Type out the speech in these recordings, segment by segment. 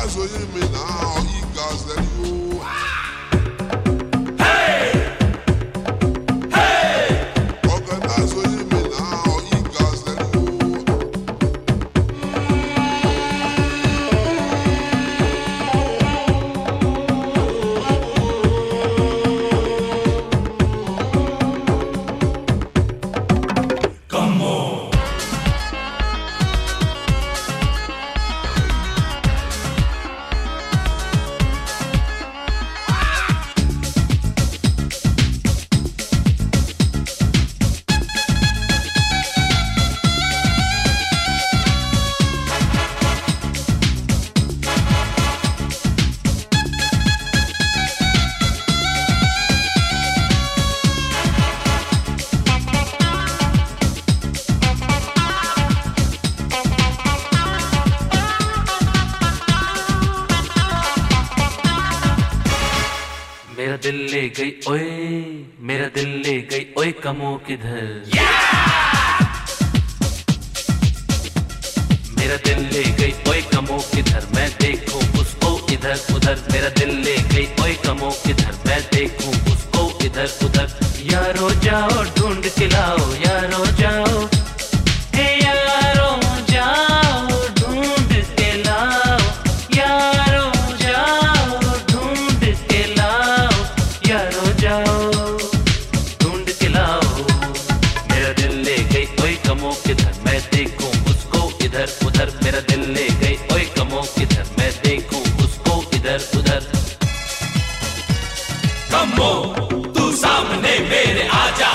Organize what you mean now, you guys let you. Hey! Hey! Organize what you mean now, you guys let you. Come on! मेरा दिल ले गई ओए, मेरा दिल ले गई ओए कमो किधर। मेरा दिल ले गई ओए कमो किधर, मैं देखूं उसको इधर उधर। मेरा दिल ले गई ओए कमो किधर, मैं देखूं उसको इधर उधर। यारो जाओ ढूंढ के लाओ, यारो जाओ, हे यारो जाओ ढूंढ के लाओ, यारो जाओ ढूंढ के लाओ, यारो जाओ ढूंढ के लाओ। मेरा दिल ले गई ओए कमो किधर, मैं देखूं उसको इधर उधर। मेरा दिल ले गई ओए कमो किधर, मैं देखूं उसको इधर उधर। कमो तू सामने मेरे आजा,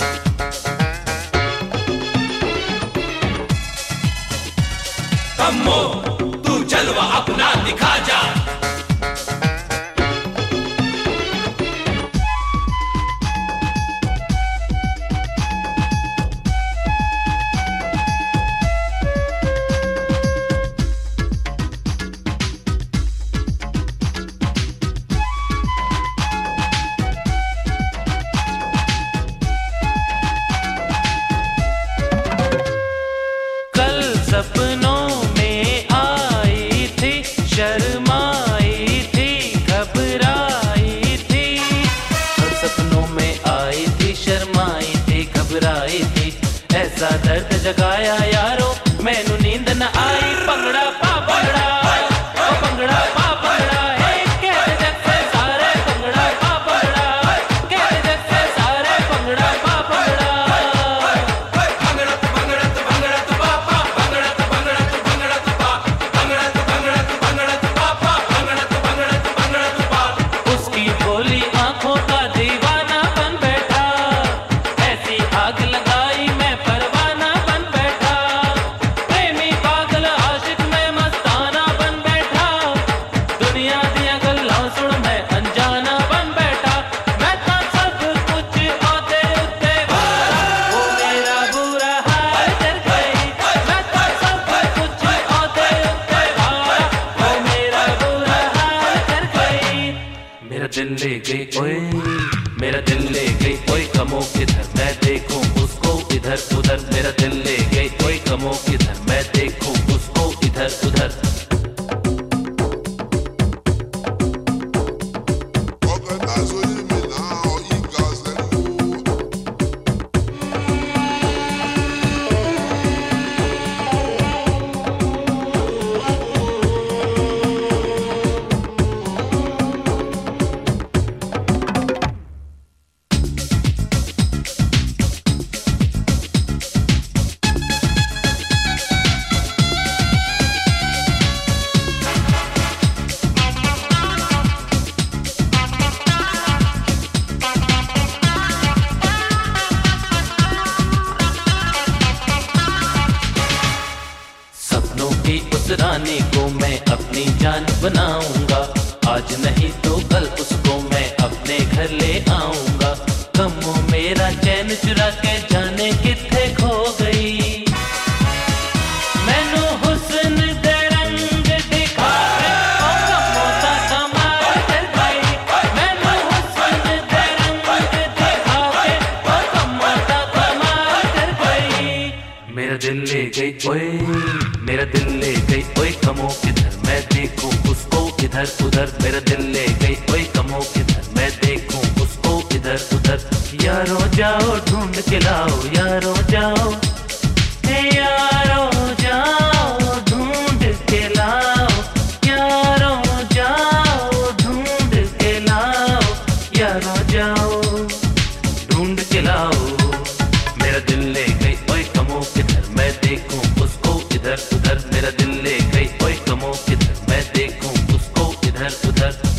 कमो तू जलवा अपना दिखा जा। कल सपनों में आई थी, शर्माई थी, घबराई थी। कल सपनों में आई थी, शर्माई थी, घबराई थी। ऐसा दर्द जगाया यारो, मैनू नींद न आई। भंगड़ा पा भंगड़ा, ओ भंगड़ा पा भंगड़ा, हे कहते जैसे सारे भंगड़ा पा भंगड़ा, कहते जैसे सारे भंगड़ा पा भंगड़ा। उसकी भोली आंखों का दीवाना बन बैठा, ऐसी आग लगाई मैं परवाना बन बैठा। प्रेमी पागल आशिक में मस्ताना बन बैठा, दुनिया दिया गल्लां सुन मैं अनजाना बन बैठा। मैं तो सब कुछ ओदे उत्ते वाला, वो मेरा बुरा हाल कर गई। मैं तो सब कुछ ओदे उत्ते वाला, वो मेरा बुरा हाल कर गई। मेरा दिल ले गई ओए, मेरा दिल ले गई ओए कमो किधर, मैं देखूं उसको इधर उधर। मेरा दिल ले गई ओए कमो किधर, मैं देखूं उसको इधर उधर। Organize what you mean now, you guys let you. सपनों की उस रानी को मैं अपनी जान बनाऊंगा, आज नहीं तो कल उसको मैं अपने घर ले आऊंगा। कमो मेरा चैन चुरा के जाने किथे खो गई, मैनू हुस्न दे रंग दिखा के ओ कमो दा कमाल कर गई। मैनू हुस्न दे रंग दिखा के ओ कमो दा कमाल कर गई। मेरा दिल ले गई ओए, मेरा दिल ले गई ओए कमो किधर, मैं देख देखूं उसको इधर उधर, मेरा दिल ले गई कोई कमो किधर, मैं देखूं उसको इधर उधर। यारो जाओ ढूंढ के लाओ, यारो जाओ, हे यारो जाओ ढूंढ के लाओ, यारो जाओ ढूंढ के लाओ, यारो जाओ ढूंढ के लाओ। मेरा दिल ले गई ओए कमो किधर, मैं देखूं उसको इधर उधर, मेरा दिल ले गई ओए कमो किधर, मैं देखूं उसको इधर उधर।